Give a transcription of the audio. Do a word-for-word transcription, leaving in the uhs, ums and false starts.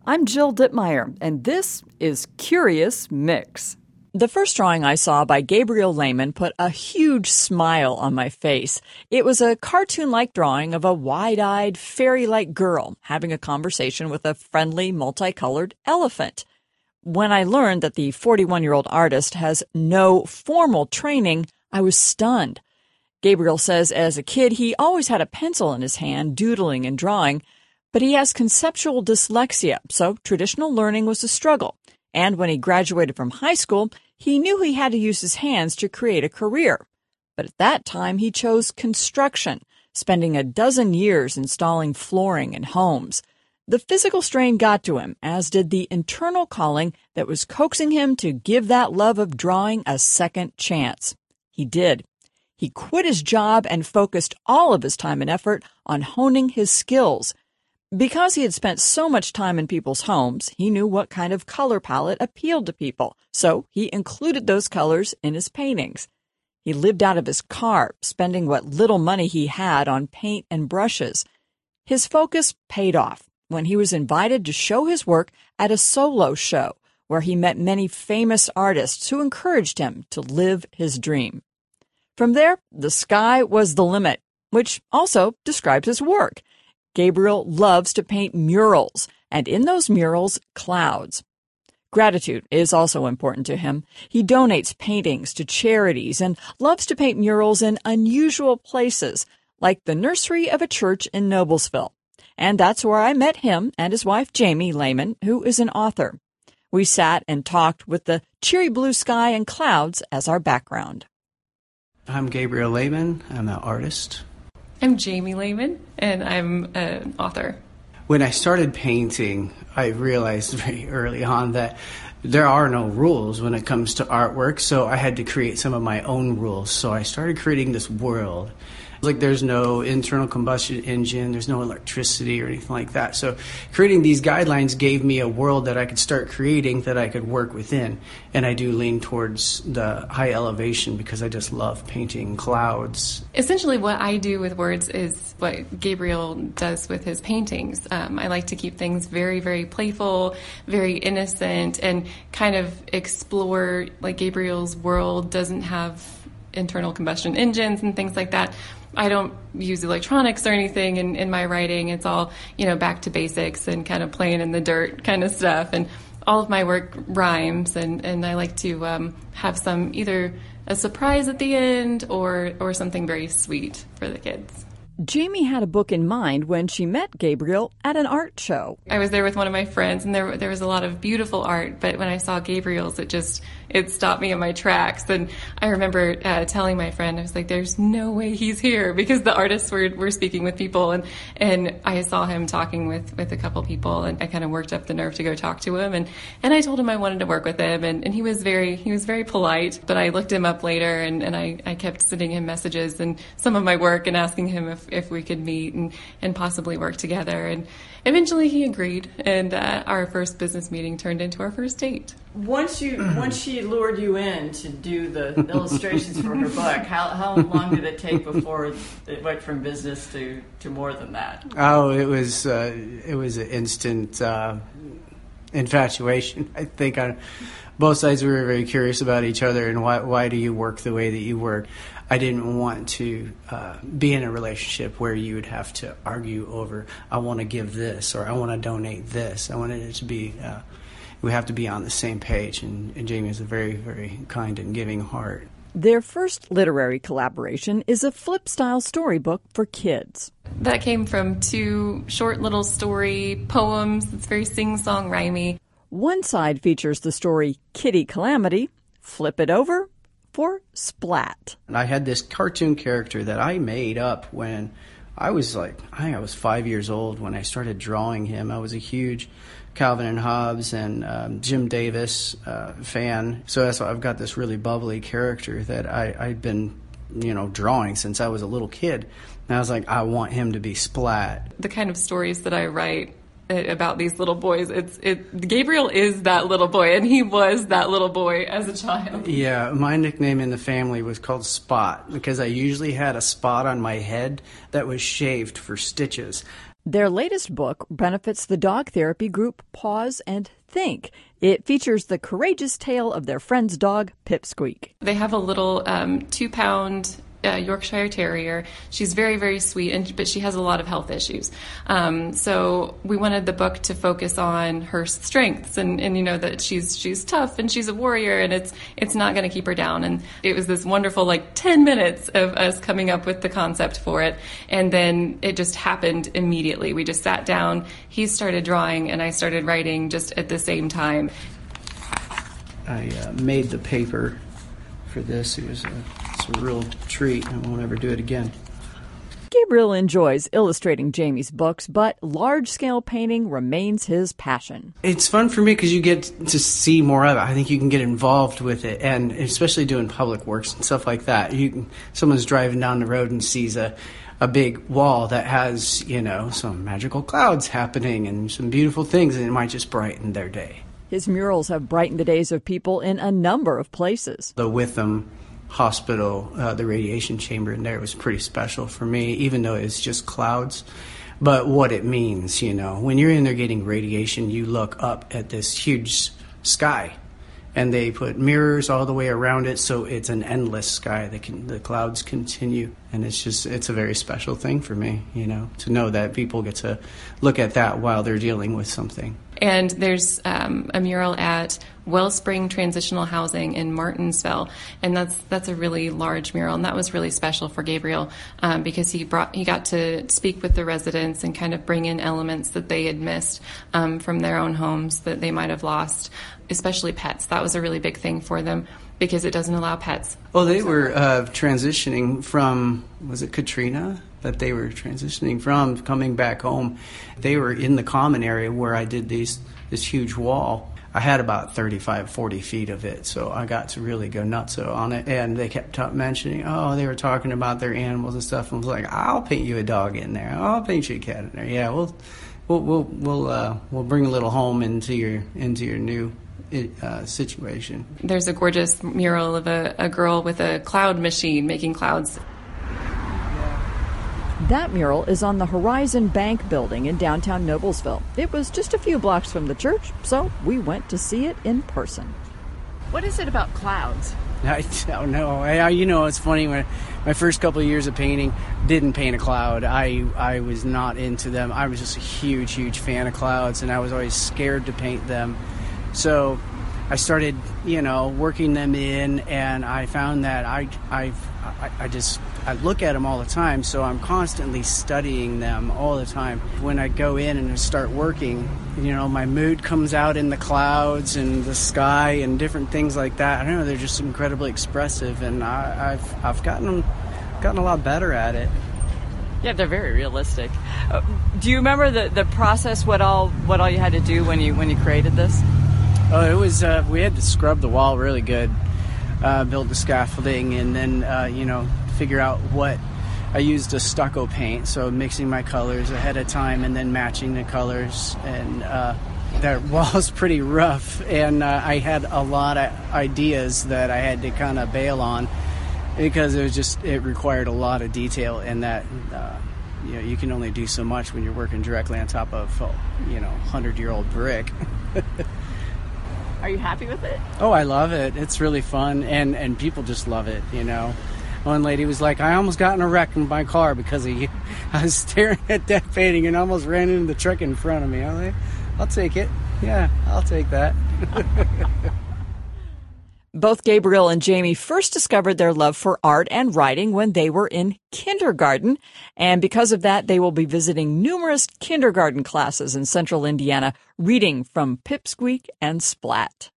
I'm Jill Dittmeyer, and this is Curious Mix. The first drawing I saw by Gabriel Lehman put a huge smile on my face. It was a cartoon-like drawing of a wide-eyed, fairy-like girl having a conversation with a friendly, multicolored elephant. When I learned that the forty-one-year-old artist has no formal training, I was stunned. Gabriel says as a kid he always had a pencil in his hand, doodling and drawing, but he has conceptual dyslexia, so traditional learning was a struggle. And when he graduated from high school, he knew he had to use his hands to create a career. But at that time, he chose construction, spending a dozen years installing flooring in homes. The physical strain got to him, as did the internal calling that was coaxing him to give that love of drawing a second chance. He did. He quit his job and focused all of his time and effort on honing his skills. Because he had spent so much time in people's homes, he knew what kind of color palette appealed to people, so he included those colors in his paintings. He lived out of his car, spending what little money he had on paint and brushes. His focus paid off when he was invited to show his work at a solo show, where he met many famous artists who encouraged him to live his dream. From there, the sky was the limit, which also describes his work. Gabriel loves to paint murals, and in those murals, clouds. Gratitude is also important to him. He donates paintings to charities and loves to paint murals in unusual places, like the nursery of a church in Noblesville. And that's where I met him and his wife, Jamie Lehman, who is an author. We sat and talked with the cheery blue sky and clouds as our background. I'm Gabriel Lehman. I'm an artist. I'm Jamie Lehman, and I'm an author. When I started painting, I realized very early on that there are no rules when it comes to artwork, so I had to create some of my own rules. So I started creating this world. Like there's no internal combustion engine, there's no electricity or anything like that. So creating these guidelines gave me a world that I could start creating that I could work within. And I do lean towards the high elevation because I just love painting clouds. Essentially what I do with words is what Gabriel does with his paintings. Um, I like to keep things very, very playful, very innocent, and kind of explore, like Gabriel's world doesn't have internal combustion engines and things like that. I don't use electronics or anything in, in my writing. It's all, you know, back to basics and kind of playing in the dirt kind of stuff. And all of my work rhymes, and, and I like to um, have some, either a surprise at the end or, or something very sweet for the kids. Jamie had a book in mind when she met Gabriel at an art show. I was there with one of my friends, and there there was a lot of beautiful art, but when I saw Gabriel's, it just, it stopped me in my tracks. And I remember uh, telling my friend, I was like, there's no way he's here, because the artists were, were speaking with people, and, and I saw him talking with, with a couple people, and I kind of worked up the nerve to go talk to him, and, and I told him I wanted to work with him, and, and he was very he was very polite, but I looked him up later, and, and I, I kept sending him messages and some of my work and asking him if, if we could meet and, and possibly work together. And eventually he agreed, and uh, our first business meeting turned into our first date. Once you, once she lured you in to do the illustrations for her book, how how long did it take before it went from business to, to more than that? Oh, it was uh, it was an instant uh, infatuation. I think on both sides we were very curious about each other and why why do you work the way that you work. I didn't want to uh, be in a relationship where you would have to argue over, I want to give this or I want to donate this. I wanted it to be, uh, we have to be on the same page. And, and Jamie is a very, very kind and giving heart. Their first literary collaboration is a flip-style storybook for kids. That came from two short little story poems. It's very sing-song, rhymey. One side features the story Kitty Calamity. Flip it over for Splat. And I had this cartoon character that I made up when I was like, I think I was five years old when I started drawing him. I was a huge Calvin and Hobbes and um, Jim Davis uh, fan. So that's why I've got this really bubbly character that I, I'd been, you know, drawing since I was a little kid. And I was like, I want him to be Splat. The kind of stories that I write about these little boys, it's it Gabriel is that little boy, and he was that little boy as a child. Yeah, my nickname in the family was called Spot because I usually had a spot on my head that was shaved for stitches. Their latest book benefits the dog therapy group Pause and Think. It features the courageous tale of their friend's dog, Pipsqueak. They have a little um, two-pound uh, Yorkshire Terrier. She's very, very sweet, and but she has a lot of health issues. Um, so we wanted the book to focus on her strengths, and, and you know that she's she's tough and she's a warrior, and it's it's not going to keep her down. And it was this wonderful like ten minutes of us coming up with the concept for it, and then it just happened immediately. We just sat down. He started drawing, and I started writing just at the same time. I uh, made the paper for this. It was a, it's a real treat. I won't ever do it again. Gabriel enjoys illustrating Jamie's books, but large-scale painting remains his passion. It's fun for me because you get to see more of it. I think you can get involved with it, and especially doing public works and stuff like that. You can, someone's driving down the road and sees a, a big wall that has, you know, some magical clouds happening and some beautiful things, and it might just brighten their day. His murals have brightened the days of people in a number of places. The Witham Hospital, uh, the radiation chamber in there was pretty special for me, even though it's just clouds. But what it means, you know, when you're in there getting radiation, you look up at this huge sky, and they put mirrors all the way around it, so it's an endless sky. They can, the clouds continue, and it's just, it's a very special thing for me, you know, to know that people get to look at that while they're dealing with something. And there's um, a mural at Wellspring Transitional Housing in Martinsville, and that's that's a really large mural, and that was really special for Gabriel um, because he brought he got to speak with the residents and kind of bring in elements that they had missed um, from their own homes that they might have lost, especially pets. That was a really big thing for them because it doesn't allow pets. Well, they were uh, transitioning from, was it Katrina? That they were transitioning from, coming back home. They were in the common area where I did these this huge wall. I had about thirty-five, forty feet of it, so I got to really go nuts on it. And they kept t- mentioning, oh, they were talking about their animals and stuff. And I was like, I'll paint you a dog in there. I'll paint you a cat in there. Yeah, we'll we'll we'll we'll, uh, we'll bring a little home into your into your new uh, situation. There's a gorgeous mural of a, a girl with a cloud machine making clouds. That mural is on the Horizon Bank building in downtown Noblesville. It was just a few blocks from the church, so we went to see it in person. What is it about clouds? I don't know. I, you know, it's funny, when my first couple of years of painting, didn't paint a cloud. I, I was not into them. I was just a huge, huge fan of clouds, and I was always scared to paint them. So I started, you know, working them in, and I found that I, I, I just, I look at them all the time, so I'm constantly studying them all the time. When I go in and start working, you know, my mood comes out in the clouds and the sky and different things like that. I don't know, they're just incredibly expressive, and I, I've, I've gotten, gotten a lot better at it. Yeah, they're very realistic. Uh, do you remember the, the process? What all, what all you had to do when you, when you created this? Oh, it was, uh, we had to scrub the wall really good, uh, build the scaffolding, and then, uh, you know, figure out what, I used a stucco paint, so mixing my colors ahead of time and then matching the colors, and uh, that wall's pretty rough, and uh, I had a lot of ideas that I had to kind of bail on because it was just, it required a lot of detail, and that, uh, you know, you can only do so much when you're working directly on top of, you know, hundred-year-old brick. Are you happy with it? Oh, I love it. It's really fun, and, and people just love it, you know. One lady was like, I almost got in a wreck in my car because of you. I was staring at that painting and almost ran into the truck in front of me. I was like, I'll take it. Yeah, I'll take that. Both Gabriel and Jamie first discovered their love for art and writing when they were in kindergarten, and because of that, they will be visiting numerous kindergarten classes in central Indiana, reading from Pipsqueak and Splat.